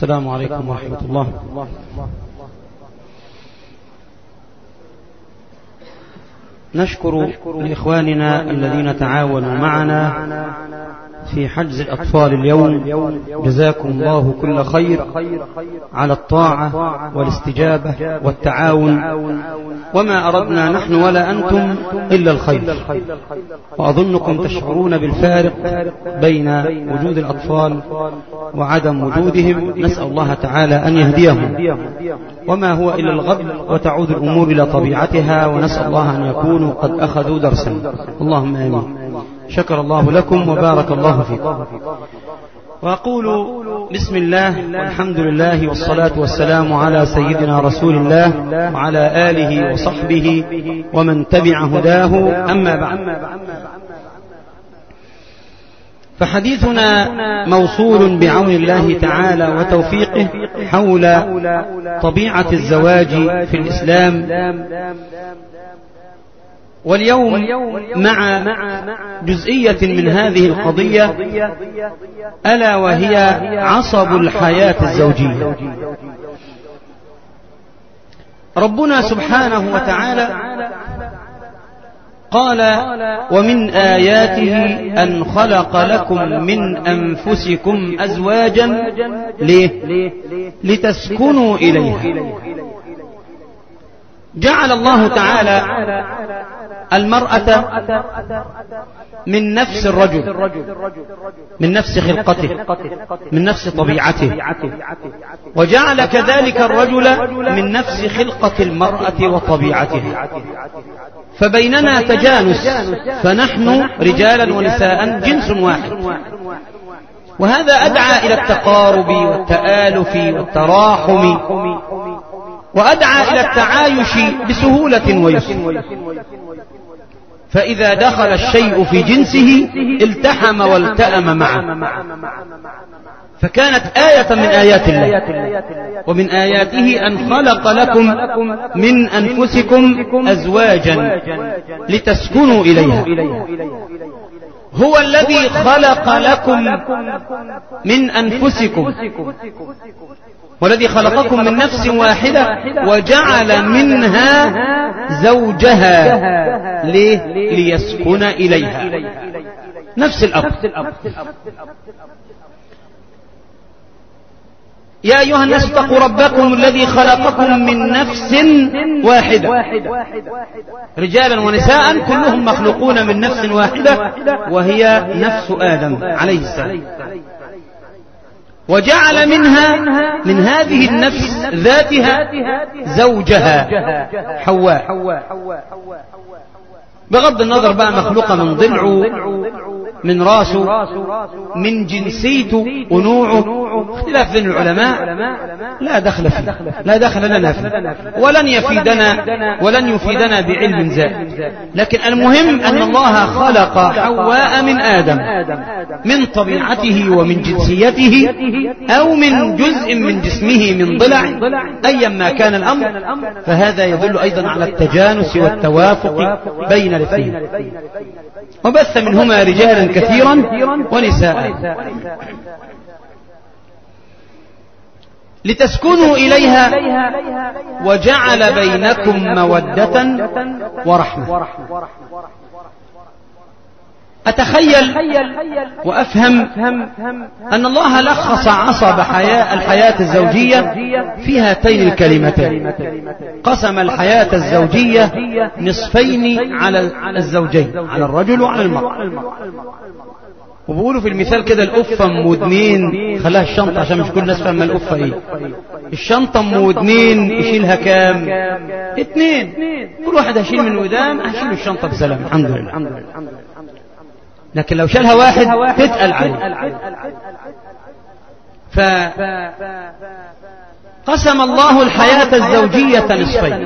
السلام عليكم ورحمة الله. نشكر لإخواننا الذين تعاونوا معنا في حجز الأطفال اليوم، جزاكم الله كل خير على الطاعة والاستجابة والتعاون، وما أردنا نحن ولا أنتم إلا الخير. وأظنكم تشعرون بالفارق بين وجود الأطفال وعدم وجودهم. نسأل الله تعالى أن يهديهم، وما هو إلا الغد وتعود الأمور إلى طبيعتها، ونسأل الله أن يكونوا قد أخذوا درسا. اللهم آمين. شكر الله لكم وبارك الله فيكم. وأقول بسم الله والحمد لله والصلاة والسلام على سيدنا رسول الله وعلى آله وصحبه ومن تبع هداه، أما بعد، فحديثنا موصول بعون الله تعالى وتوفيقه حول طبيعة الزواج في الإسلام، واليوم مع جزئية من هذه القضية، ألا وهي عصب الحياة الزوجية. ربنا سبحانه وتعالى قال: ومن آياته أن خلق لكم من أنفسكم أزواجا لتسكنوا إليها. جعل الله تعالى المرأة من نفس الرجل، من نفس خلقته، من نفس طبيعته، وجعل كذلك الرجل من نفس خلقة المرأة وطبيعتها، فبيننا تجانس، فنحن رجالا ونساء جنس واحد، وهذا أدعى إلى التقارب والتآلف والتراحم، وأدعى إلى التعايش بسهولة ويسر. فإذا دخل الشيء في جنسه التحم والتأم معه، فكانت آية من آيات الله. ومن آياته أن خلق لكم من أنفسكم أزواجا لتسكنوا إليها. هو الذي خلق لكم من أنفسكم، والذي خلقكم من نفس واحدة وجعل منها زوجها ليسكن إليها. نفس الأب. يا أيها الناس اتقوا ربكم الذي خلقكم من نفس واحدة، رجالا ونساء كلهم مخلوقون من نفس واحدة، وهي نفس آدم عليه السلام، وجعل منها من هذه النفس ذاتها زوجها حواء، بغض النظر بقى مخلوقة من ضلعه، من راسه، من جنسيته ونوعه، اختلاف بين العلماء لا دخل فيه، لا دخل لنا فيه، ولن يفيدنا بعلم زائد. لكن المهم أن الله خلق حواء من آدم، من طبيعته ومن جنسيته، أو من جزء من جسمه، من ضلع، أيا ما كان الأمر، فهذا يدل أيضا على التجانس والتوافق بين الاثنين. وبث منهما رجالا كثيرا ونساء لتسكنوا إليها وجعل بينكم مودة ورحمة. أتخيل وأفهم أن الله لخص عصب الحياة الزوجية في هاتين الكلمتين. قسم الحياة الزوجية نصفين على الزوجين، على الرجل وعلى المرأة. وبقولوا في المثال كده: الأفة أم ودنين، خلاها الشنطة عشان مش كل الناس فاهمة الأفة إيه. الشنطة أم ودنين يشيلها كام؟ 2. كل واحد هيشيل من قدام، هيشيل الشنطة بسلام، الحمد لله. لكن لو شالها واحد تتقل عليه. فقسم الله الحياة الزوجية نصفين.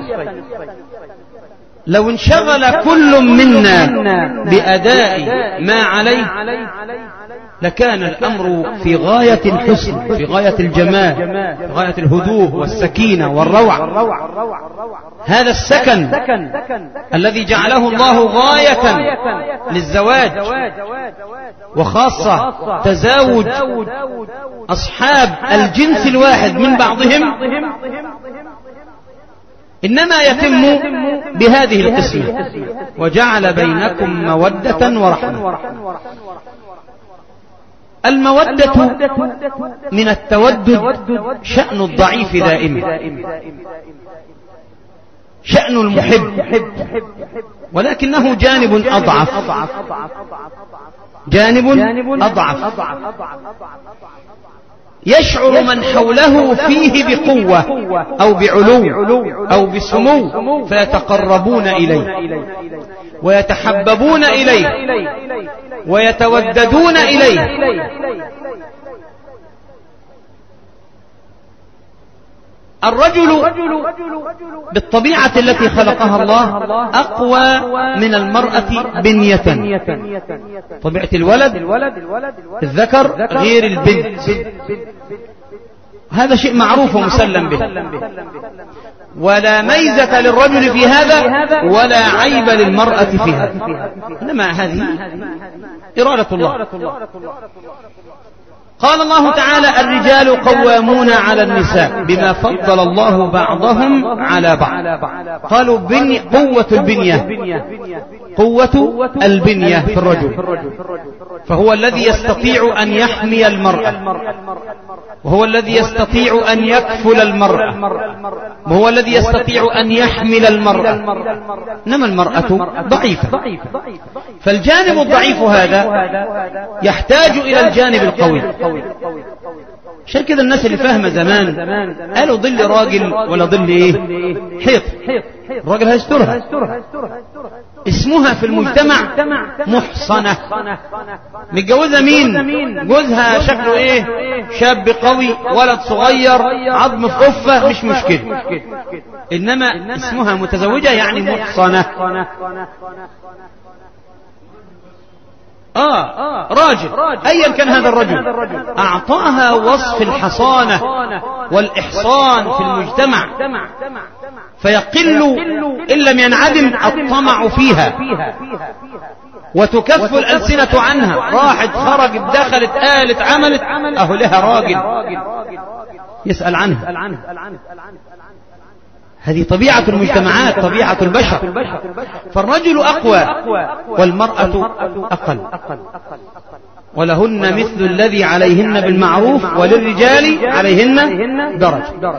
لو انشغل كل منا بأداء ما عليه لكان الأمر في غاية الحسن، في غاية الجمال، في غاية الهدوء والسكينة والروعة. هذا السكن الذي جعله الله غاية للزواج، وخاصة تزاوج أصحاب الجنس الواحد من بعضهم، إنما يتم بهذه القسمة: وجعل بينكم مودة ورحمة. المودة من التودد شأن الضعيف دائما، شأن المحب، ولكنه جانب أضعف، جانب أضعف. يشعر من حوله فيه بقوة أو بعلو أو بسمو، فيتقربون إليه ويتحببون إليه ويتوددون إليه. الرجل بالطبيعة التي خلقها الله أقوى من المرأة بنية. طبيعة الولد الذكر غير البنت، هذا شيء معروف ومسلم به، ولا ميزة للرجل في هذا ولا عيب للمرأة في هذا، إنما هذه إرادة الله. قال الله تعالى: الرجال قوامون على النساء بما فضل الله بعضهم على بعض. قالوا قوة البنية، قوة البنية في الرجل، فهو الذي يستطيع أن يحمي المرأة، وهو الذي يستطيع أن يكفل المرأة، وهو الذي يستطيع أن يحمل المرأة. إنما المرأة ضعيفة، فالجانب الضعيف هذا يحتاج إلى الجانب القوي. عشان كده الناس اللي فاهمة زمان قالوا ظل راجل ولا ظل ايه؟ حيط. الراجل هيسترها، اسمها في المجتمع محصنة. متجوزة مين؟ جوزها شكله ايه؟ شاب قوي، ولد صغير، عظم في قفة، مش مشكلة، انما اسمها متزوجة يعني محصنة. راجل أيا كان هذا الرجل أعطاها وصف الحصانة والإحصان في المجتمع، فيقل إن لم ينعدم الطمع فيها، وتكف الألسنة عنها. راحت خرجت دخلت قالت عملت، أهو لها راجل يسأل عنها. هذه طبيعة المجتمعات، طبيعة البشر. فالرجل أقوى والمرأة أقل، ولهن مثل الذي عليهن بالمعروف وللرجال عليهن درجة.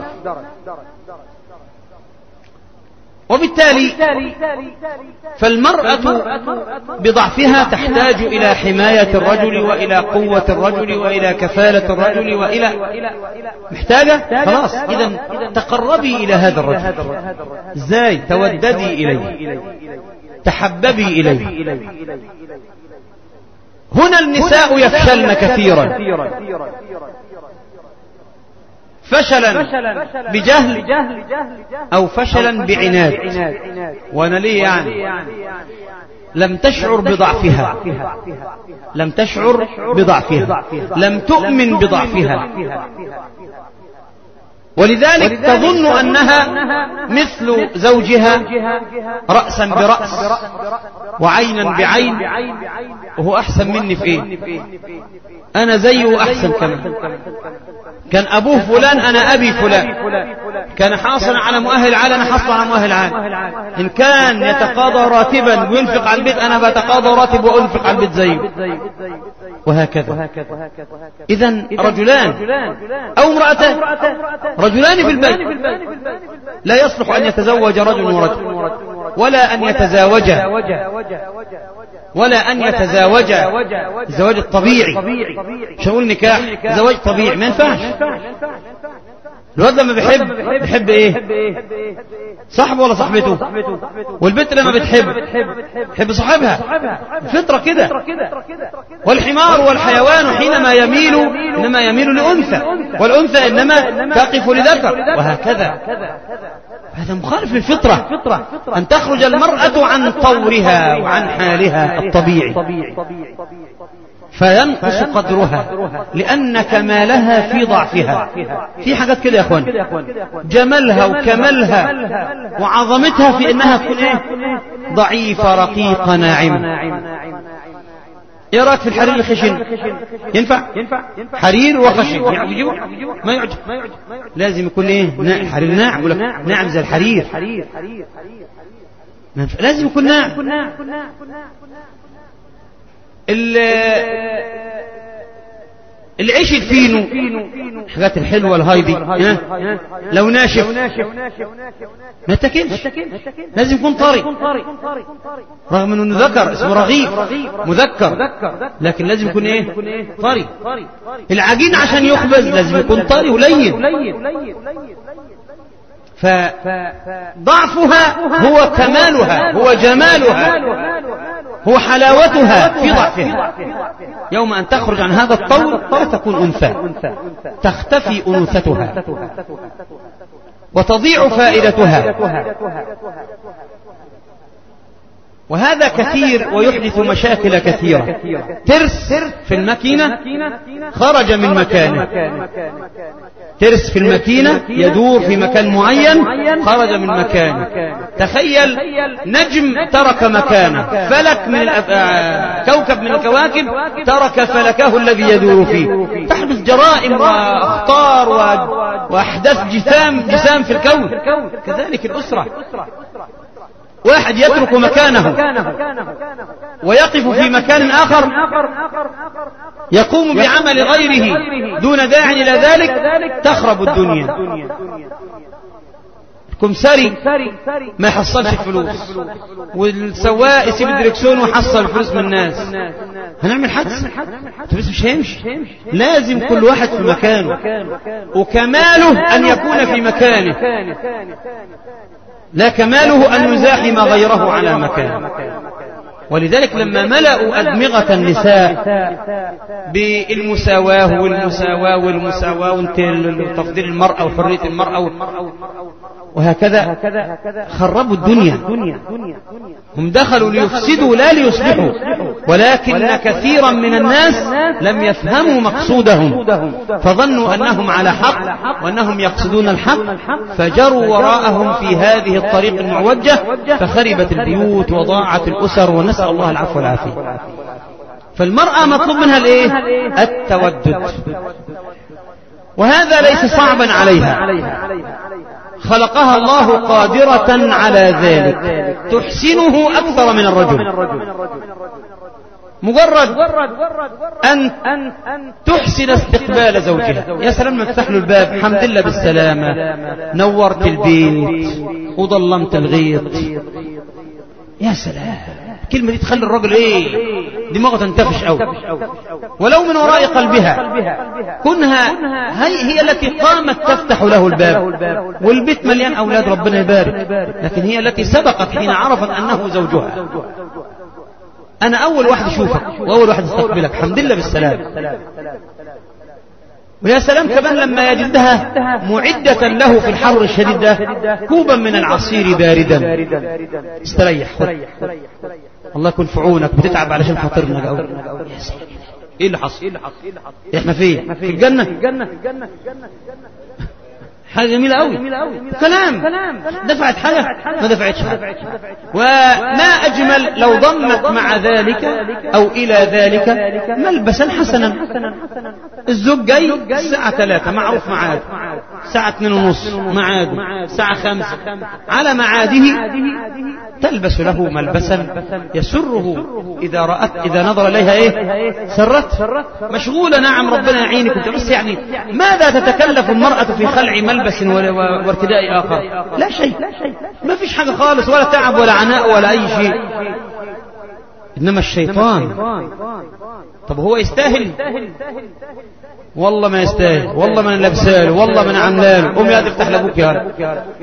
وبالتالي فالمرأة بضعفها تحتاج إلى حماية الرجل وإلى قوة الرجل وإلى كفالة الرجل وإلى محتاجة. خلاص، إذن تقربي إلى هذا الرجل. إزاي؟ توددي إليه، تحببي إليه. هنا النساء يفشلن كثيرا، فشلا بجهل أو فشلا بعناد. وانا ليه يعني؟ لم تشعر بضعفها، لم تشعر بضعفها، لم تؤمن بضعفها، ولذلك تظن أنها مثل زوجها رأسا برأس وعينا بعين، وهو أحسن مني في إيه؟ أنا زيه أحسن كمان. كان أبوه فلان أنا أبي فلان، كان حاصلا على مؤهل عالي أنا حاصل على مؤهل عالي. إن كان يتقاضى راتبا وينفق على البيت أنا بتقاضى راتب وأنفق على البيت زيه، وهكذا. إذن رجلان أو امرأتان، رجلان في البيت، لا يصلح أن يتزوج رجل ورجل، ولا أن يتزاوجا، ولا أن يتزاوجا الزواج الطبيعي. مش هقول نكاح، زواج طبيعي ما ينفعش. الواد لما بيحب ايه؟ صاحبه ولا صاحبته؟ والبنت لما بتحب صاحبها. فطرة كده. والحمار والحيوان حينما يميل إنما يميل لأنثى، والأنثى إنما تقف لذكر، وهكذا. هذا مخالف للفطرة، أن تخرج المرأة عن طورها وعن حالها الطبيعي. فينقص قدرها لأن كمالها في ضعفها. في حاجات كده يا أخوان، جمالها وكمالها وعظمتها في إنها تكون ضعيفة رقيقة ناعمة. ايه رايك في الحرير الخشن؟ ينفع حرير وخشن يعجبه؟ ما يعجب. لازم يكون الحرير ناعم. ناعم زي الحرير، لازم يكون ناعم. العيش الفينو، الحاجات الحلوة الهايدي لو ناشف ما تاكلش، لازم يكون طري، رغم انه ذكر اسمه رغيف مذكر، لكن لازم يكون طري. العجين عشان يخبز لازم يكون طري ولين. فضعفها هو كمالها، هو جمالها، هو حلاوتها في ضعفها. يوم أن تخرج عن هذا الطور لا تكون أنثى، تختفي أنوثتها وتضيع فائدتها. وهذا كثير ويحدث مشاكل كثيرة. ترس في الماكينة خرج من مكانه، ترس في الماكينة يدور في مكان معين خرج من مكانه. تخيل نجم ترك مكانه، فلك من كوكب من الكواكب ترك فلكه الذي يدور فيه. تحدث جرائم وأخطار وأحداث جسام في الكون. كذلك الأسرة، واحد يترك مكانه ويقف في مكان آخر يقوم بعمل غيره دون داع إلى ذلك، تخرب الدنيا. الكمساري ما يحصلش الفلوس، والسواق يسيب الدركسون ويحصل الفلوس من الناس. هنعمل حدث بس مش هيمشي. لازم كل واحد في مكانه، وكماله أن يكون في مكانه، لا كماله أن يزاحم غيره على مكانه. ولذلك لما ملأوا أدمغة النساء بالمساواة وتفضيل المرأة وحرية المرأة وهكذا، خربوا الدنيا. هم دخلوا ليفسدوا لا ليصلحوا، ولكن كثيرا من الناس لم يفهموا مقصودهم، فظنوا أنهم على حق وأنهم يقصدون الحق، فجروا وراءهم في هذه الطريق المعوجة، فخربت البيوت وضاعت الأسر، ونسأل الله العفو والعافية. فالمرأة مطلوب منها التودد، وهذا ليس صعبا عليها، خلقها الله قادرة على ذلك، تحسنه أكثر من الرجل. مجرد أن تحسن استقبال زوجها، يا سلام مفتح له الباب، الحمد لله بالسلامة، نورت البيت وظلمت الغيط، يا سلام. الكلمة دي تخلي الرجل دماغه تنتفش أوي، ولو من وراء قلبها، كونها هي التي قامت تفتح له الباب، والبيت مليان أولاد ربنا يبارك، لكن هي التي سبقت حين عرفت أنه زوجها. أنا أول واحد أشوفك وأول واحد استقبلك، الحمد لله بالسلام. ويا سلام كمان لما يجدها معدة له في الحر الشديد ده كوبا من العصير باردا، استريح، الله يكون في عونك، بتتعب علشان خاطرنا. ايه اللي حصل؟ احنا فين؟ في الجنة. حاجة جميلة قوي، كلام دفعت حاجة ما دفعتش حاجة. وما أجمل لو ضمت مع ذلك أو إلى ذلك ملبسا حسنا. الزوج جاي الساعة 3 معروف معاد، الساعة 2:30 معاد، الساعة 5 على معاده، تلبس له ملبسا يسره إذا نظر إليها سرت. مشغولة، نعم ربنا يعينك، بس يعني ماذا تتكلف المرأة في خلع ملبس وارتداء آخر؟ لا شيء، ما فيش حاجة خالص، ولا تعب ولا عناء ولا أي شيء. إنما الشيطان، طب هو يستاهل؟ والله ما يستاهل، والله ما نلبساله، والله ما نعملاله، قوم يا تفتح لابوك يا رب.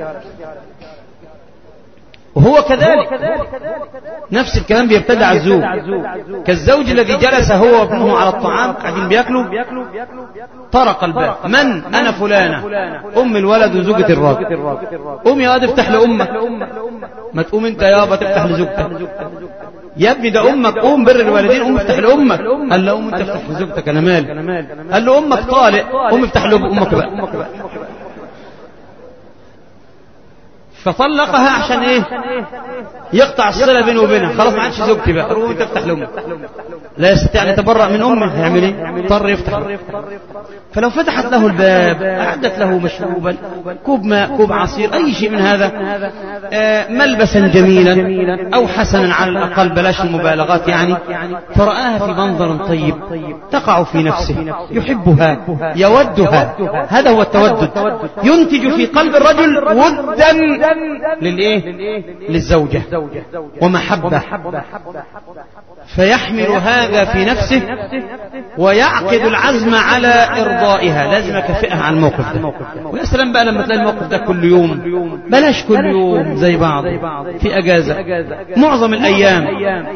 وهو كذلك نفس الكلام بيبتدع الزوج، كالزوج الذي جلس هو وابنه على الطعام قاعدين بياكلوا، طرق الباب، من؟ أنا فلانة، أم الولد وزوجة الراجل. قوم يا واد افتح لأمك، ما تقوم انت يابا تفتح لزوجتك. يا ابني ده أمك، قوم بر الوالدين، قوم افتح لأمك. قال له قوم انت افتح لزوجتك، أنا مالي. قال له أمك طالق، قوم افتح لأمك بقى. فطلقها عشان ايه؟ يقطع الصلة بينه وبينها، خلاص ما عادش زوجتي بقى، قوم انت افتح لأمك. لا يستطيع أن يتبرأ من أمه، هيعمل ايه؟ اضطر يفتح. فلو فتحت له الباب، أعدت له مشروبا، كوب ماء، كوب عصير، أي شيء من هذا، ملبسا جميلا أو حسنا على الأقل، بلاش المبالغات يعني، فرآها في منظر طيب تقع في نفسه، يحبها يودها. هذا هو التودد، ينتج في قلب الرجل ودا للإيه؟ للزوجة ومحبة، فيحمل هذا في نفسه ويعقد العزم على إرضائها، لازم يكافئها على الموقف ده. ويا سلام بقى لما تلاقي الموقف ده كل يوم، بلاش كل يوم زي بعض، في أجازة معظم الأيام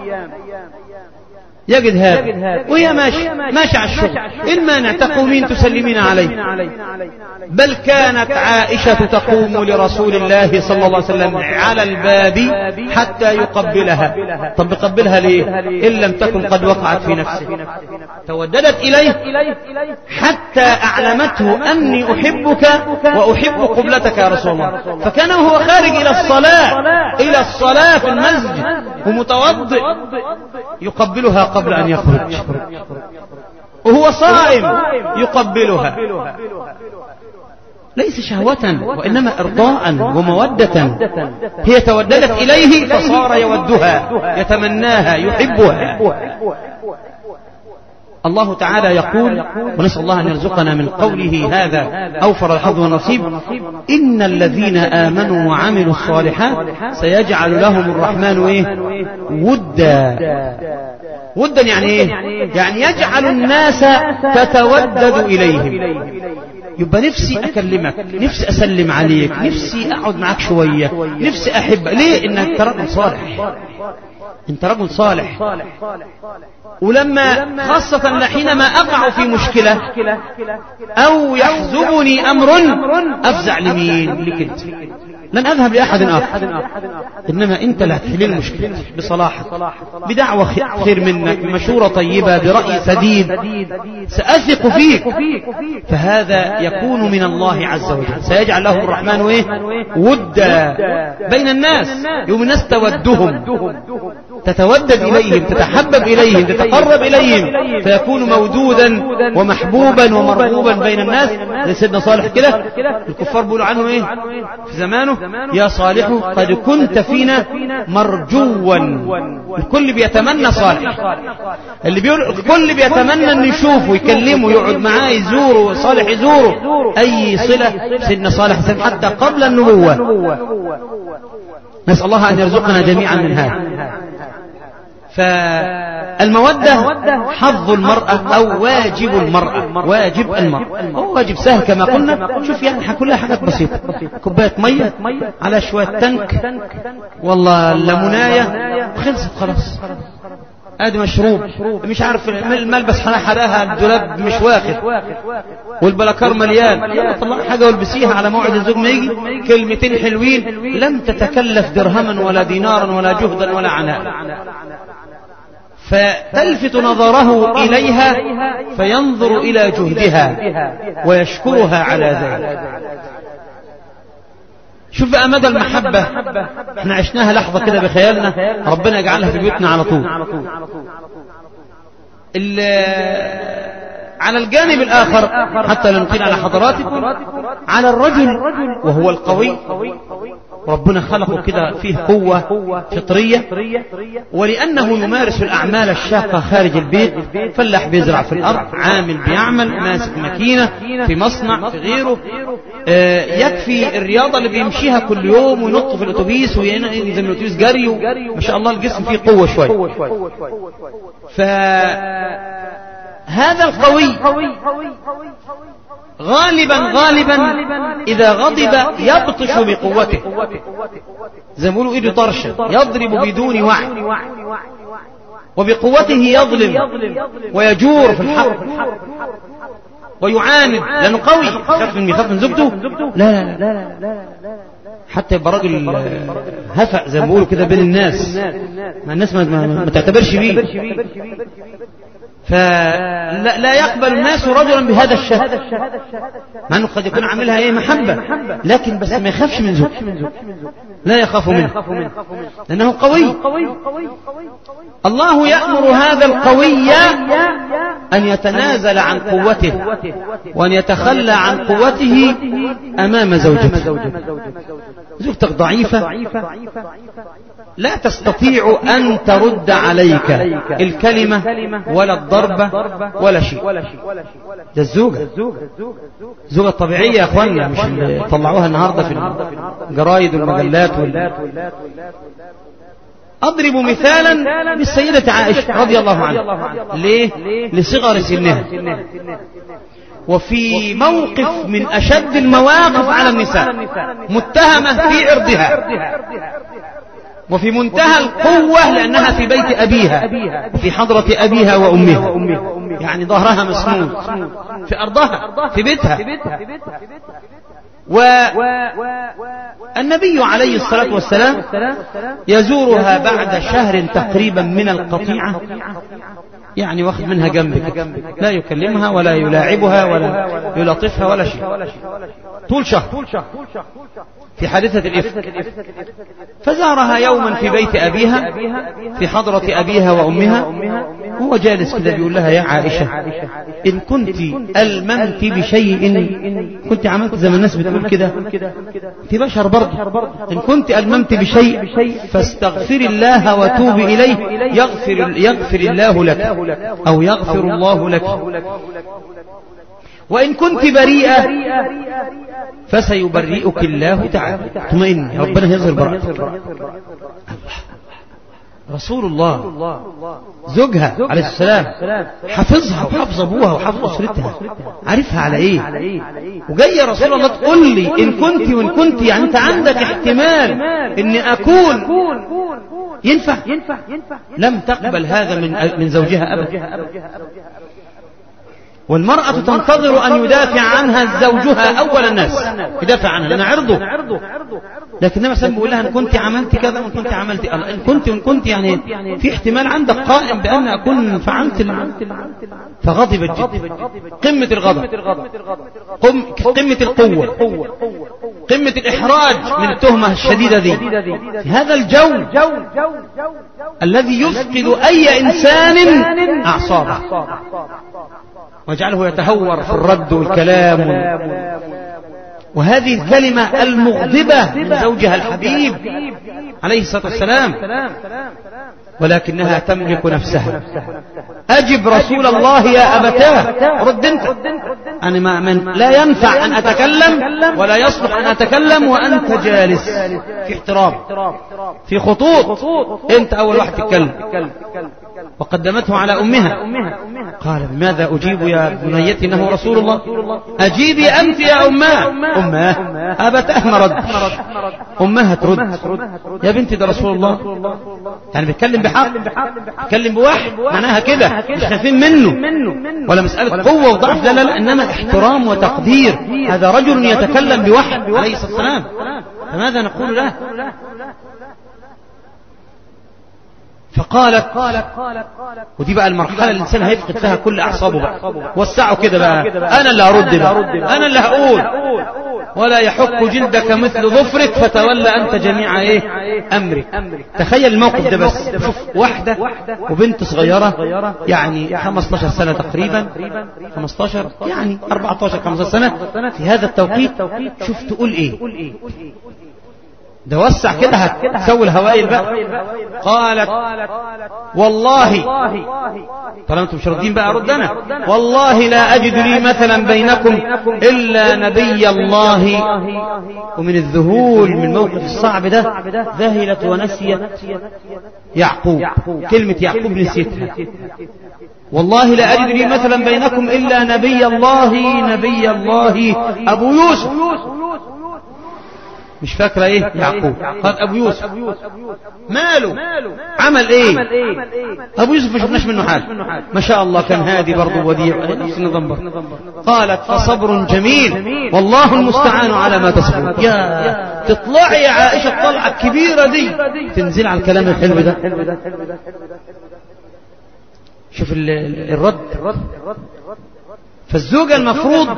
يجد هذا وهي ماشي على الشغل، إن مانع تقومين تسلمين عليه. بل كانت عائشة تقوم لرسول الله صلى الله عليه وسلم على الباب حتى يقبلها. طب يقبلها ليه؟ إن لم تكن قد وقعت في نفسه. توددت إليه حتى أعلمته أني أحبك وأحب قبلتك يا رسول الله. فكان هو خارج إلى الصلاة في المسجد ومتوضئ يقبلها قبل أن يخرج، وهو صائم يقبلها، ليس شهوة وإنما إرضاء ومودة. هي توددت إليه فصار يودها، يتمناها، يحبها. الله تعالى يقول، ونسأل الله أن يرزقنا من قوله هذا أوفر الحظ والنصيب: إن الذين آمنوا وعملوا الصالحات سيجعل لهم الرحمن ودا. ودا يعني ايه؟ يعني يجعل الناس تتودد إليهم. يبقى نفسي أكلمك، نفسي أسلم عليك، نفسي أقعد معك شوية، نفسي أحب. ليه؟ إنك رجل صالح، انت رجل صالح. ولما خاصة حينما أقع في مشكلة أو يحزبني أمر، أفزع لمين؟ لك انت، لن أذهب لأحد آخر، إنما أنت لا تحل المشكلة بصلاحك، بدعوة خير منك، بمشورة طيبة، برأي سديد، سأثق فيك. فهذا يكون من الله عز وجل. سيجعل لهم الرحمن ودا بين الناس، يوم الناس تودهم، تتودد إليهم، تتحبب إليهم، تتقرب إليهم، فيكون مودودا ومحبوبا ومرغوبا بين الناس. زي سيدنا صالح كده، الكفار بيقولوا عنه ايه في زمانه؟ يا صالح قد كنت فينا مرجوا. الكل بيتمنى صالح، اللي بيقول الكل بيتمنى ان يشوفه، يكلمه، يقعد معاه، يزوره، صالح يزوره، اي صلة سيدنا صالح حتى قبل النبوة. نسأل الله ان يرزقنا جميعا من هذا. فالمودة حظ المرأة أو واجب المرأة، واجب المرأة. هو واجب سهل كما قلنا. شوف يعني كلها حاجات بسيطة، كوباية مية على شوية تنك والله ليموناية، خلصت خلاص، ادي مشروب. مش عارف الملبس حراها الدولاب مش واخد، والبلاكار مليان، يلا طلع حاجة والبسيها على موعد الزوج ما يجي، كلمتين حلوين، لم تتكلف درهما ولا دينارا ولا جهدا ولا عناء، فتلفت نظره إليها فينظر إلى جهدها ويشكرها على ذلك. شوف بقى مدى المحبة، احنا عشناها لحظة كده بخيالنا، ربنا يجعلها في بيوتنا على طول. على الجانب الآخر حتى لا نطيل على حضراتكم، على الرجل وهو القوي، ربنا خلقه كده فيه قوة فطرية، ولأنه يمارس الأعمال الشاقة خارج البيت، فلاح بيزرع في الأرض، عامل بيعمل، ماسك ماكينة في مصنع في غيره، يكفي الرياضة اللي بيمشيها كل يوم وينط في الأتوبيس وينزل من الأتوبيس جري، ما شاء الله الجسم فيه قوة شوية. فهذا القوي غالبا إذا غضب يبطش بقوته، زي ما بيقولوا إيده طرشة، يضرب بدون وعي. وبقوته يظلم ويجور في الحق ويعاند لأنه قوي. يخاف من زوجته؟ لا حتى يبقى راجل هفأ زي ما بيقولوا كده بين الناس، ما الناس ما تعتبرش بيه. فلا يقبل الناس رجلا بهذا الشهد، مع أنه قد يكون عاملها محبة، لكن بس ما يخافش من زوجته، لا يخاف منه لأنه قوي. الله يأمر هذا القوي أن يتنازل عن قوته وأن يتخلى عن قوته أمام زوجته. زوجتك ضعيفة لا تستطيع أن ترد عليك الكلمة ولا الضربة ولا شيء. ده الزوجة الطبيعية يا أخوانا، مش اللي طلعوها النهاردة في الجرايد والمجلات أضرب مثالا بالسيدة عائشة رضي الله عنها. ليه؟ لصغر سنها، وفي موقف من أشد المواقف على النساء، متهمة في عرضها وفي منتهى القوة لأنها في بيت أبيها وفي حضرة أبيها وأمها، يعني ظهرها مسنود في أرضها في بيتها. والنبي عليه الصلاة والسلام يزورها بعد شهر تقريبا من القطيعة، يعني واخد منها جنبك، لا يكلمها ولا يلاعبها ولا يلطفها ولا شيء طول شهر في حادثة الإفك. فزارها يوما في بيت أبيها في حضرة أبيها وأمها، هو جالس كده بيقول لها: يا عائشة، إن كنت ألممت بشيء، كنت عملت زي ما الناس بتقول كده في بشر برضه، إن كنت ألممت بشيء فاستغفر الله وتوب إليه يغفر الله لك أو يغفر الله لك، وإن كنت بريئة فسيبرئك الله تعالى. اطمئن، ربنا يظهر براءتك. رسول الله زوجها عليه السلام حفظها وحفظ أبوها وحفظ أسرتها، عارفها على إيه، وجاي يا رسول الله تقول لي إن كنت وإن كنت، يعني أنت عندك احتمال إن أكون ينفع. لم تقبل هذا من زوجها أبدا. والمرأة تنتظر أن يدافع عنها زوجها أول الناس، يدافع عنها لأن عرضه، لكن النبي صلى الله عليه وسلم بيقول لها: إن كنت عملت كذا وإن كنت عملت إن كنت وإن كنت، يعني في احتمال عندك قائم بأن أكون فعلت فغضبت جدا، قمة الغضب، قمة القوة، قمة الإحراج من التهمة الشديدة دي، في هذا الجو الذي يفقد أي إنسان أعصابه ويجعله يتهور في الرد والكلام وهذه الكلمة المغضبة من زوجها الحبيب عليه الصلاة والسلام، ولكنها تملك نفسها. أجب رسول الله يا أبتاه، رد أنت. أنا لا ينفع أن أتكلم ولا يصلح أن أتكلم وأنت جالس، في احترام، في خطوط، أنت أول واحد تتكلم. وقدمته على أمها، قال: بماذا أجيب يا بنيتي إنه رسول الله؟ أجيبي أنت يا أماه. أبتاه ما رد، أمها ترد: يا بنتي ده رسول الله، يعني بيتكلم بحق، بيتكلم بوحي، معناها كده مش خايفين منه ولا مسألة قوة وضعف، لا، إنما احترام وتقدير. هذا رجل يتكلم بوحي عليه الصلاة والسلام، فماذا نقول له؟ فقالت، ودي بقى المرحلة اللي الإنسان هيفقد فيها كل أعصابه بقى، وسعوا كده بقى، أنا اللي هرد بقى، أنا اللي هقول، ولا يحك جلدك مثل ظفرك فتولى أنت جميع أمرك. تخيل الموقف ده بس، شوف واحدة وبنت صغيرة يعني 15 سنة تقريبا، 15 يعني 14 15 سنة في هذا التوقيت، شوف تقول إيه. ده وسع كده هتسوي الهوائل بقى. قالت: والله، طالما انتم مش راضيين بقى ارد انا، والله لا اجد لي مثلا بينكم الا نبي الله. ومن الذهول من الموقف الصعب ده ذهلت ونسيت يعقوب، كلمة يعقوب نسيتها. والله لا أجد لي مثلا بينكم إلا نبي الله أبو يوسف. مش فاكرة ايه يعقوب، قال ابو يوسف ماله عمل ايه؟ ابو يوسف ما شفناش منه حاجة، ما شاء الله كان هادي برضه وديع نفس النظام برضه. قالت فصبر جميل والله المستعان على ما تصفون. يا تطلعي يا عائشة الطلعة الكبيرة دي تنزل على الكلام الحلو ده. شوف الرد. فالزوجة المفروض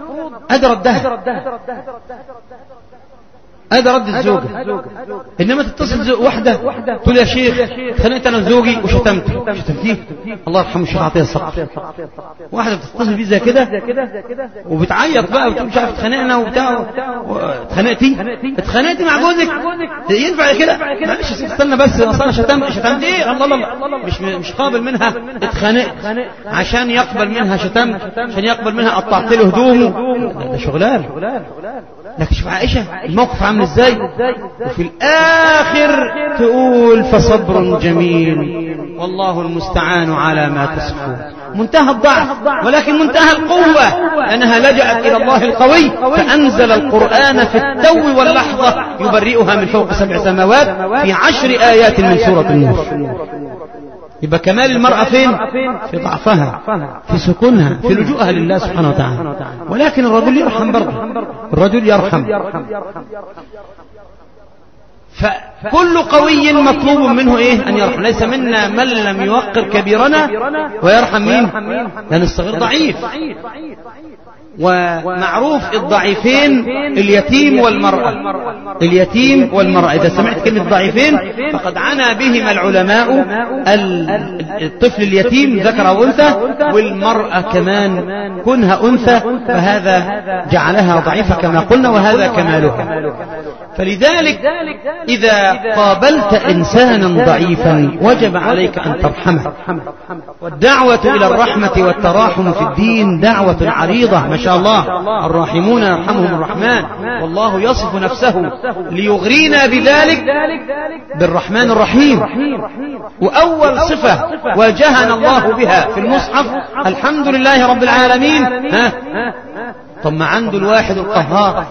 هذا رد الزوجة، إنما تتصل واحدة تقول يا شيخ اتخانقت أنا وزوجي شتمتيه الله يرحمه الشيخ عطية الصقر. واحدة بتتصل بيه زي كده وبتعيط بقى وتقول مش عارف اتخانقنا وبتاع. اتخانقتي مع جوزك ينفع كده؟ معلش استنى بس أصلا شتمت ايه؟ الله مش قابل منها اتخانقت عشان يقبل منها شتمت، عشان يقبل منها قطعت له هدومه. ده شغلان. لكن شوف عائشة الموقف عامل ازاي، وفي الاخر تقول فصبر جميل والله المستعان على ما تصفون. منتهى الضعف ولكن منتهى القوة، لأنها لجأت إلى الله القوي فأنزل القرآن في التو واللحظة يبرئها من فوق 7 سماوات في 10 آيات من سورة النور. يبقى كمال المرأة فين؟ في ضعفها، في سكونها، في لجوءها لله سبحانه وتعالى. ولكن الرجل يرحم برضه، الرجل يرحم. فكل قوي مطلوب منه ايه؟ ان يرحم. ليس منا من لم يوقر كبيرنا ويرحم مين؟ لأن الصغير ضعيف. ومعروف الضعيفين اليتيم والمرأة. إذا سمعت كلمة ضعيفين فقد عنى بهما العلماء الطفل اليتيم ذكر أو أنثى، والمرأة كمان كونها أنثى، فهذا جعلها ضعيفة كما قلنا، وهذا كمالها. فلذلك إذا قابلت إنسانا ضعيفا وجب عليك أن ترحمه. والدعوة إلى الرحمة والتراحم في الدين دعوة عريضة ما شاء الله. الراحمون يرحمهم الرحمن، والله يصف نفسه ليغرينا بذلك بالرحمن الرحيم. وأول صفة واجهنا الله بها في المصحف الحمد لله رب العالمين. طب ما عنده الواحد القهار،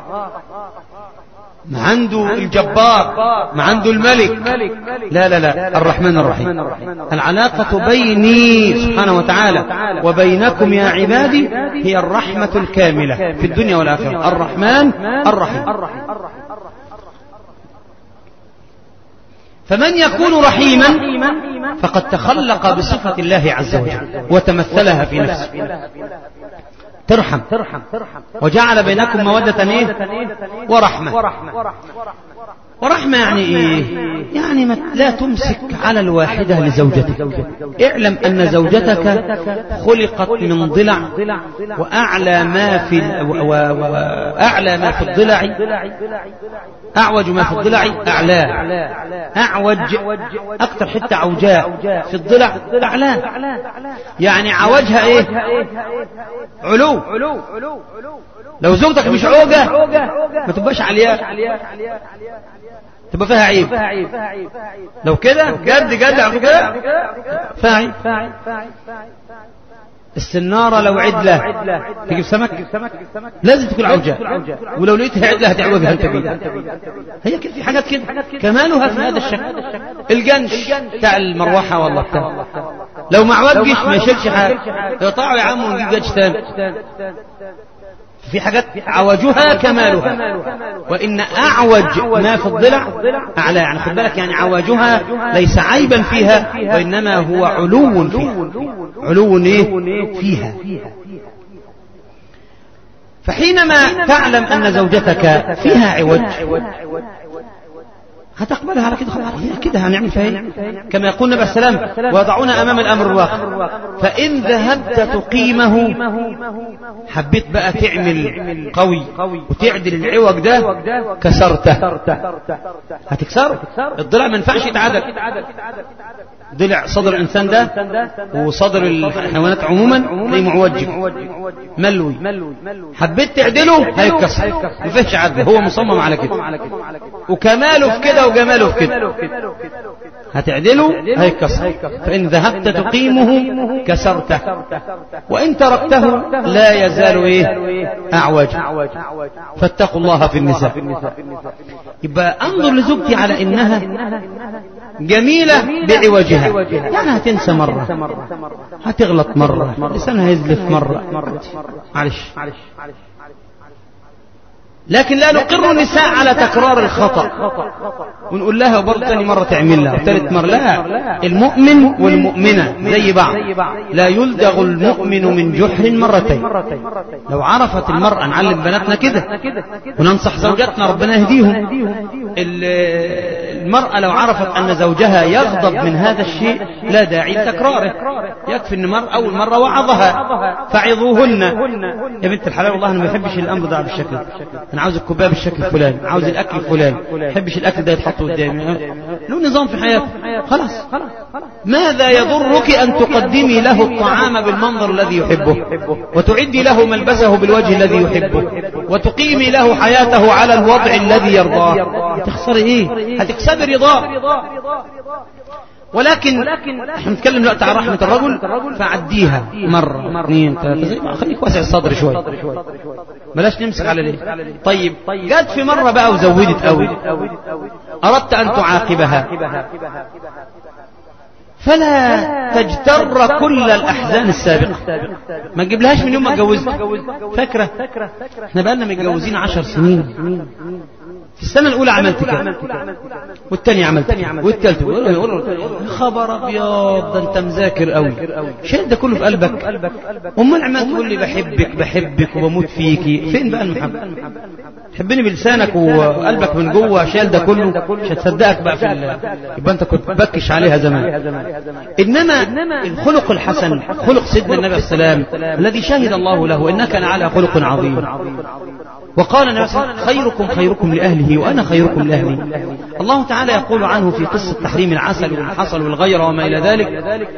ما عنده الجبار، ما عنده الملك. لا الرحمن الرحيم. العلاقة بيني سبحانه وتعالى وبينكم يا عبادي هي الرحمة الكاملة في الدنيا والآخرة. الرحمن الرحيم. فمن يكون رحيما فقد تخلق بصفة الله عز وجل وتمثلها في نفسه. ترحم وجعل بينكم مودة ايه؟ ورحمة. ورحمة يعني ايه؟ يعني لا تمسك على الواحدة لزوجتك. اعلم ان زوجتك خلقت من ضلع، واعلى ما في الضلع اعوج ما في الضلع اعلاه. اعوج اكتر حتة عوجاء في الضلع اعلاه، يعني عوجها ايه؟ علو. لو زوجتك مش عوجة ما تبقاش عليها، تبقى فيها عيب. لو كده جد على كده فيها عيب. السنارة لو عدلة تجيب سمك لازم تكون عوجة، ولو لقيتها عدلة هتعوجها انت بيه. هي كده في حاجات كده كمالها في هذا الشكل. الجنش بتاع المروحة والله بتاع لو ما عوجش ما يشيلش حاجة، يقطعوا يا عم ونجيب جنش تاني. في حاجات عوجها كمالها، وإن أعوج ما في الضلع أعلى. يعني خد بالك، يعني عوجها ليس عيبا فيها، وإنما هو علو فيها. علو فيها. فحينما تعلم أن زوجتك فيها عوج هتقبلها على كده، خلاص هي كده هنعمل فيها ايه؟ كما يقول النبي عليه السلام ويضعون امام الامر الواقع. فان ذهبت تقيمه، حبيت بقى تعمل قوي وتعدل العوج ده، كسرته. هتكسره. الضلع ما ينفعش يتعدل. ضلع صدر الانسان ده وصدر الحيوانات عموما زي معوج ملوي، حبيت تعدله هيتكسر، ما فيش عدل، هو مصمم على كده. وكماله في كده كده وجماله في كده، هتعدله هيكسر. فإن ذهبت تقيمه كسرته، وإن تركته لا يزال أعوج. فاتقوا الله في النساء. يبقى أنظر لزوجتي على إنها جميلة بعوجها، يعني هتنسى مرة، هتغلط مرة، لسانها يزلف مرة، معلش. لكن لا نقر النساء على تكرار الخطأ ونقول لها وبرضه ثاني مرة تعمل لها وثالث مرة. لا، المؤمن والمؤمنة زي بعض، لا يلدغ المؤمن من جحر مرتين. لو عرفت المرأة، نعلم بناتنا كده وننصح زوجاتنا ربنا يهديهم، المرأة لو عرفت أن زوجها يغضب من هذا الشيء لا داعي لتكراره، يكفي أن أول مرة وعظها فعظوهن. يا بنت الحلال والله أنا ما بحبش الأمر ده بالشكل، أنا عاوز الكوباية بالشكل الفلاني، عاوز الأكل الفلاني، ما بحبش الأكل ده يتحط قدامي، له نظام في حياته. خلاص، ماذا يضرك أن تقدمي له الطعام بالمنظر الذي يحبه، وتعدي له ملبسه بالوجه الذي يحبه، وتقيمي له حياته على الوضع الذي يرضاه؟ تخسري ايه؟ هتكسبي رضاه. ولكن احنا نتكلم دلوقتي عن رحمة الرجل، فعديها مرة اثنين ثلاثة، خليك واسع الصدر شوي، بلاش نمسك على ليه. طيب جت في مرة بقى وزودت قوي، أردت أن تعاقبها، فلا تجتر كل الأحزان السابقة، ما تجيبلهاش من يوم ما اتجوزت. فاكرة احنا بقالنا متجوزين 10 سنين، في السنة الأولى عملت كده، والثانية عملت كده، والثالثة، خبر أبيض ده أنت مذاكر قوي، شيء ده كله في قلبك. أمال عمال تقول لي بحبك وبموت فيكي، فين بقى المحبة؟ تحبني بلسانك وقلبك من جوه شايل ده كله، مش هتصدقك بقى يبقى أنت كنت بكش عليها زمان. إنما الخلق الحسن، خلق سيدنا النبي صلى الله عليه وسلم الذي شهد الله له إنك لعلى خلق عظيم. وقال النبي صلى الله عليه وسلم: خيركم لأهله وأنا خيركم لأهلي. الله تعالى يقول عنه في قصة تحريم العسل والحصل والغير وما إلى ذلك: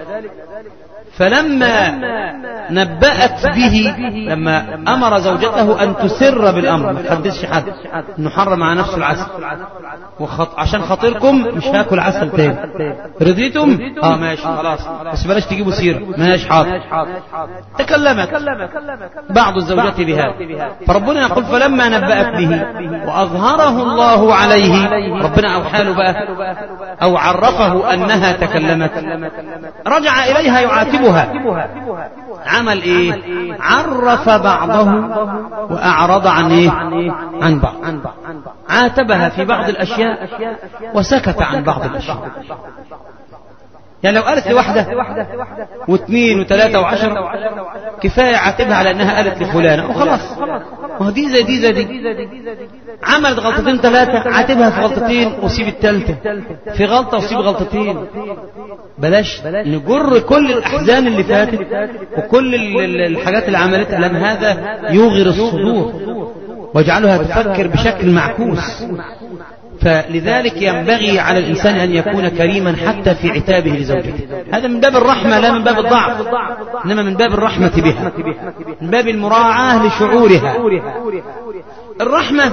فلما نبأت به، لما أمر زوجته أن تسر بالأمر، ما تحدثش حد إنه حرم على نفسه العسل، عشان خاطركم مش هاكل عسل تاني، رضيتم؟ ماشي خلاص، بس بلاش تجيبوا سيرة، ماشي حاضر. تكلمت بعض الزوجات بهذا، فربنا يقول: فلما نبأت به وأظهره الله عليه، ربنا أوحى له بقى أو عرفه أنها تكلمت، رجع إليها يعاتبها. عمل ايه؟ عرف بعضه واعرض عن عن بعض، عاتبها في بعض الاشياء وسكت عن بعض الاشياء. يعني لو قالت لواحدة واثنين وثلاثة وعشرة كفاية عاتبها على انها قالت لفلانة وخلاص، وهو دي زي دي زي دي. عملت غلطتين ثلاثة عاتبها في غلطتين وسيب الثالثة، في غلطة وسيب غلطتين. بلاش نجر كل الأحزان اللي فاتت وكل الحاجات اللي عملتها، لأن هذا يوغر الصدور واجعلها تفكر بشكل معكوس. فلذلك ينبغي على الإنسان أن يكون كريما حتى في عتابه لزوجته. هذا من باب الرحمة لا من باب الضعف، إنما من باب الرحمة بها، من باب المراعاة لشعورها. الرحمة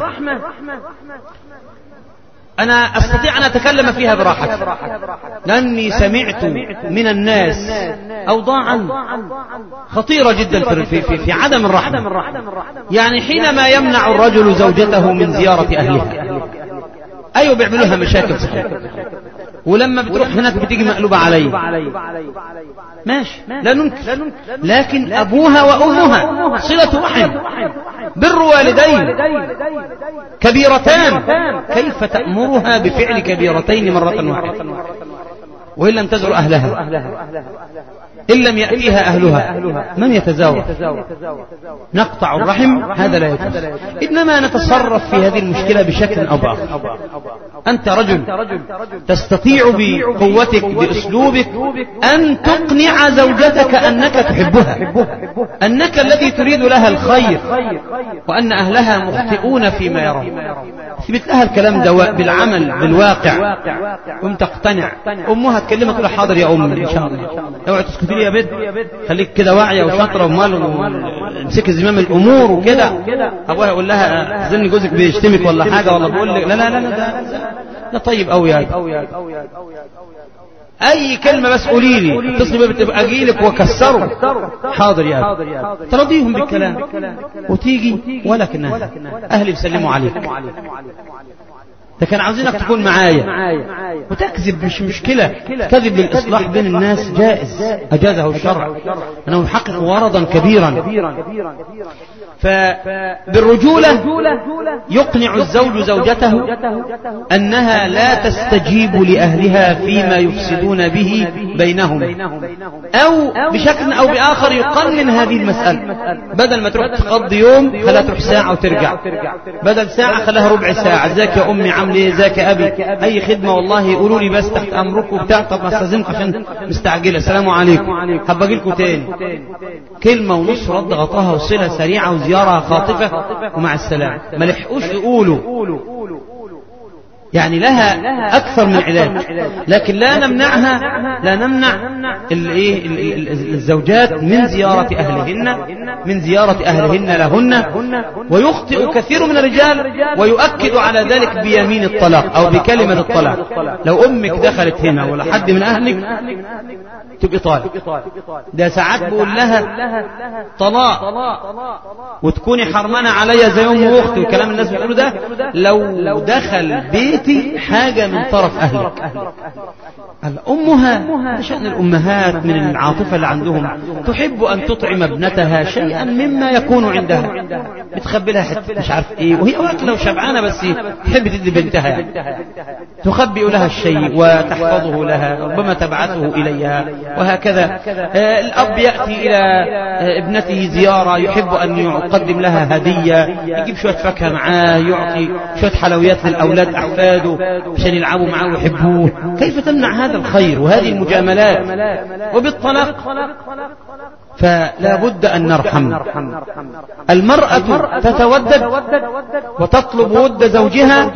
أنا أستطيع أن أتكلم فيها براحة، لأني سمعت من الناس أوضاعا خطيرة جدا في عدم الرحمة. يعني حينما يمنع الرجل زوجته من زيارة أهلها، أيوة بيعملوها مشاكل صحيح، ولما بتروح هناك بتيجي مقلوبة عليه، ماشي لا ننكر، لكن أبوها وأمها صلة رحم، بر والدين، كبيرتان، كيف تأمرها بفعل كبيرتين مرة واحدة؟ وإن لم تزر أهلها، إن لم يأتيها أهلها، من يتزاوج؟ نقطع الرحم، هذا لا يجوز. إنما نتصرف في هذه المشكلة بشكل أو بآخر. أنت رجل تستطيع بقوتك بأسلوبك أن تقنع زوجتك أنك تحبها، أنك الذي تريد لها الخير، وأن أهلها مخطئون فيما يرون. اثبت لها الكلام ده بالعمل بالواقع وانت تقتنع. أمها تكلمها تقول حاضر يا أم إن شاء الله، اوعي تسكتي لي يا بنت، خليك كده واعية وشاطرة ومال وامسكي زمام الأمور وكده. أبوها يقول لها ظن جوزك بيشتمك ولا حاجة ولا بيقول لك لا لا لا لا ده طيب أوي يعني أي كلمة بس قولي لي اتصلي بتبقى أجيلك وكسره. حاضر يا أبي. ترضيهم بالكلام وتيجي ولكنها أهلي بيسلموا عليك، ده كان عاوزينك تكون معايا وتكذب، مش مشكلة. كذب للإصلاح بين الناس جائز، أجازه الشرع، أنه يحقق وردا كبيرا. فبالرجولة يقنع الزوج زوجته أنها لا تستجيب لأهلها فيما يفسدون به بينهم، أو بشكل أو بآخر يقنن هذه المسألة. بدل ما تروح تقضي يوم خلها تروح ساعة وترجع، بدل ساعة خلها ربع ساعة. ازيك يا أمي، عامل ايه، ازيك يا أبي، أي خدمة والله يقولوا لي بس تحت أمركم وبتاع. طب ما استاذنكم عشان مستعجلة، السلام عليكم، هبقى أجيلكم تاني. كلمة ونص رد غطاها وصلة سريعة وزيارة خاطفة ومع السلام. ما لحقوش يقولوا، يعني لها أكثر من علاج. لكن لا نمنعها، لا نمنع الزوجات من زيارة أهلهن، من زيارة أهلهن لهن. ويخطئ كثير من الرجال ويؤكد على ذلك بيمين الطلاق أو بكلمة الطلاق. لو أمك دخلت هنا ولا حد من أهلك تبقى طالق. ده ساعات بقول لها طلاق وتكوني حرمانة عليا زي أم واختي والكلام الناس بيقولوا ده. لو دخل بيتي حاجة من طرف أهلك، أمها، شأن الأمهات من العاطفة اللي عندهم، تحب أن تطعم ابنتها شيئا مما يكون عندها، بتخبي لها حتى مش عارف إيه، وهي واكلة وشبعانة بس تحب تدي بنتها يعني. تخبئ لها الشيء وتحفظه لها، ربما تبعثه إليها وهكذا. الأب يأتي إلى ابنته زيارة، يحب أن يقدم لها هدية، يجيب شوية فاكهة معاه، يعطي شوية حلويات للأولاد أحفاده عشان يلعبوا معاه ويحبوه. كيف تمنع هذا الخير وهذه المجاملات؟ وبالطلاق فلا بد أن نرحم. المرأة تتودد وتطلب ود زوجها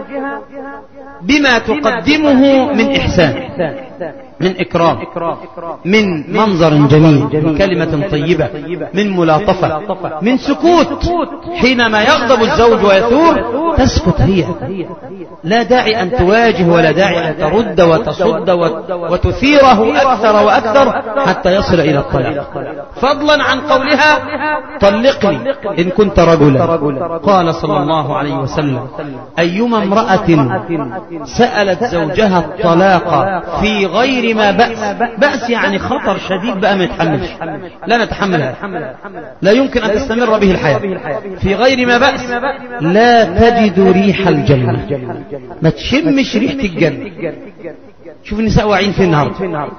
بما تقدمه من إحسان، من إكرام، من منظر جميل، من كلمة طيبة، من ملاطفة، من سكوت. حينما يغضب الزوج ويثور تسكت هي، لا داعي أن تواجه ولا داعي أن ترد وتصد وتثيره أكثر وأكثر حتى يصل إلى الطلاق، فضلا عن قولها طلقني إن كنت رجلا. قال صلى الله عليه وسلم: أيما امرأة سألت زوجها الطلاق في غير ما بأس يعني خطر شديد بقى ما يتحملش، لا نتحملها، لا يمكن أن تستمر به الحياة، في غير ما بأس لا تجد ريح الجنة، ما تشمش ريحة الجنة. شوف النساء واعين في النهار،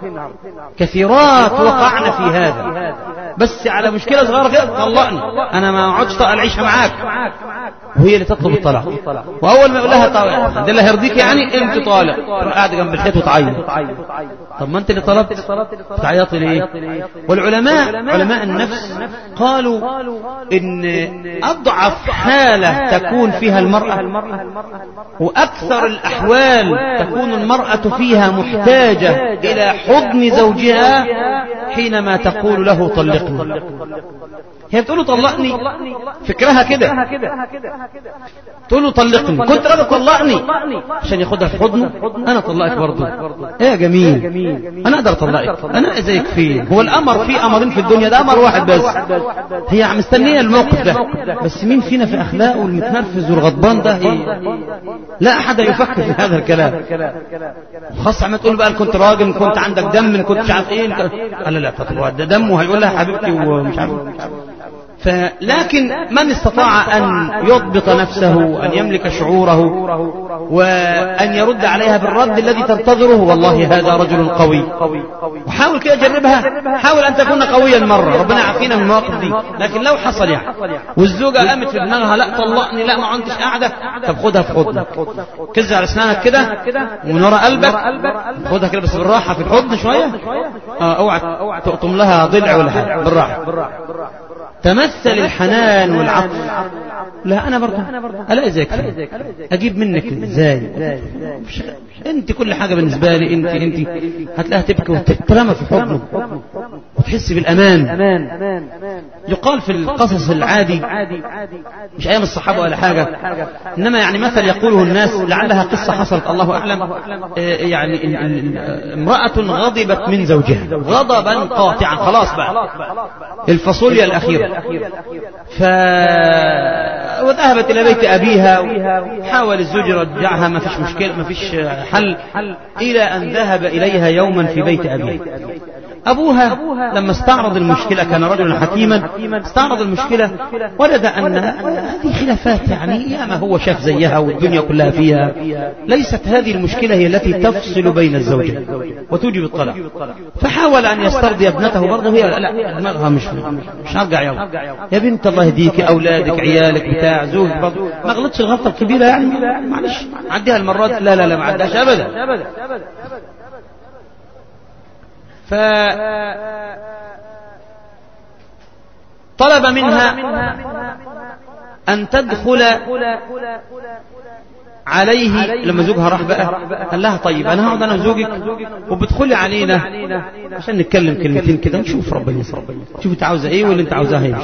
كثيرات وقعنا في هذا، بس على مشكلة صغيرة كده طلقني، أنا ما أقعدش طاقة العيشة معاك، وهي اللي تطلب الطلاق. وأول ما يقول لها طالق ده اللي هيرضيك يعني أنت طالق، تروح قاعدة جنب الحيط وتعيط. طب ما أنت اللي طلبت، تعيطي ليه؟ والعلماء علماء النفس قالوا إن أضعف حالة تكون فيها المرأة وأكثر الأحوال تكون المرأة فيها محتاجة إلى حضن زوجها حينما تقول له طلقني. هي بتقول له طلقني، فكرها كده، تقول له طلقني، كنت راجل طلقني عشان ياخدها في حضنه. انا طلقك برضه، ايه يا جميل، انا اقدر اطلقك، انا زيك فين. هو الامر في امرين في الدنيا، ده امر واحد بس. هي مستنيه الموقف ده، بس مين فينا في اخلاقه المتنرفز والغضبان ده؟ لا احد يفكر في هذا الكلام، خاصة ما تقول بقى كنت راجل، كنت عندك دم، كنت مش عارف ايه. قال لا ده دمه، هيقول لها حبيبتي ومش عارف. لكن من استطاع أن يضبط نفسه، أن يملك شعوره، وأن يرد عليها بالرد الذي تنتظره، والله هذا رجل قوي. وحاول كده جربها، حاول أن تكون قويا مرة، ربنا يعافينا من المواقف دي. لكن لو حصل يعني والزوجة قامت في دماغها لا طلقني، لا ما عندش قاعدة، طب خدها في حضنك، كز على اسنانك كده ومن وراء قلبك، خدها كده بس بالراحة في الحضن شوية، اوعى تقطم لها ضلع ولا حاجة، بالراحة. تمثل الحنان والعطف. لا أنا برضه ألاقي زيك، أجيب منك إزاي؟ انت كل حاجة بالنسبة لي، انت هتلاقيها تبكي وتترمى في حضنه وتحس بالأمان. يقال في القصص العادي، مش أيام الصحابة ولا حاجة، إنما يعني مثل يقوله الناس لعلها قصة حصلت الله أعلم. يعني امرأة غضبت من زوجها غضبا قاطعا، خلاص بقى الفاصوليا الأخيرة، وذهبت إلى بيت أبيها، حاول الزوج يرجعها، ما فيش مشكلة، ما فيش حل، إلى أن ذهب إليها يوما في بيت أبيها. أبوها لما استعرض المشكلة، كان رجلا حكيما، استعرض المشكلة وجد أن هذه خلافات، يعني يا ما هو شاف زيها والدنيا كلها فيها، ليست هذه المشكلة هي التي تفصل بين الزوجين وتوجب الطلاق. فحاول أن يسترضي ابنته برضه، هي لا، دماغها مش هرجع يا بنت الله يهديك، أولادك عيالك بتاع زوجك برضه ما غلطش الغلطة الكبيرة، يعني معلش عديها المرات، لا ما عداش أبدا. فطلب منها أن تدخل عليه. لما زوجها راح بقى قال لها طيب أنا هقعد أنا وزوجك وبدخلي علينا عشان نتكلم كلمتين كده، نشوف ربنا يسر، شوف انت عاوزة ايه واللي انت عاوزاه ايه.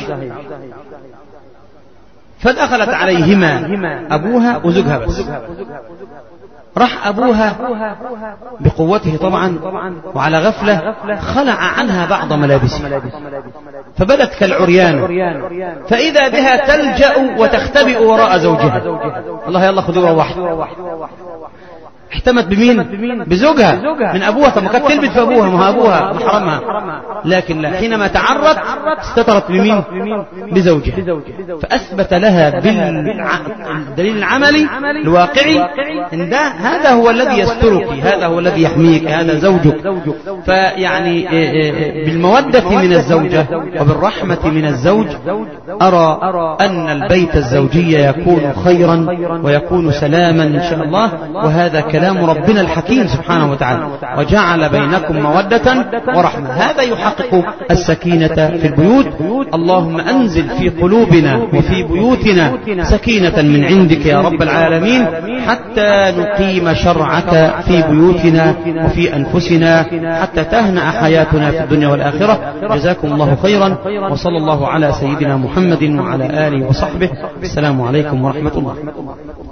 فدخلت عليهما أبوها وزوجها بس. راح أبوها بقوته طبعا وعلى غفلة خلع عنها بعض ملابسها فبدت كالعريان، فإذا بها تلجأ وتختبئ وراء زوجها. الله يلا خذوا روحوا. احتمت بمين؟ بزوجها من أبوها. طب ما كانت تلبت في أبوها، ما هو أبوها محرمها، لكن لا، حينما تعرت استترت بمين؟ بزوجها. فأثبت لها بالدليل العملي الواقعي إن هذا هو الذي يسترك، هذا هو الذي يحميك، هذا زوجك. فيعني بالمودة من الزوجة وبالرحمة من الزوج أرى أن البيت الزوجي يكون خيرا ويكون سلاما إن شاء الله. وهذا كلام ربنا الحكيم سبحانه وتعالى، وجعل بينكم مودة ورحمة. هذا يحقق السكينة في البيوت. اللهم أنزل في قلوبنا وفي بيوتنا سكينة من عندك يا رب العالمين، حتى نقيم شرعك في بيوتنا وفي أنفسنا، حتى تهنأ حياتنا في الدنيا والآخرة. جزاكم الله خيرا، وصلى الله على سيدنا محمد وعلى آله وصحبه. السلام عليكم ورحمة الله.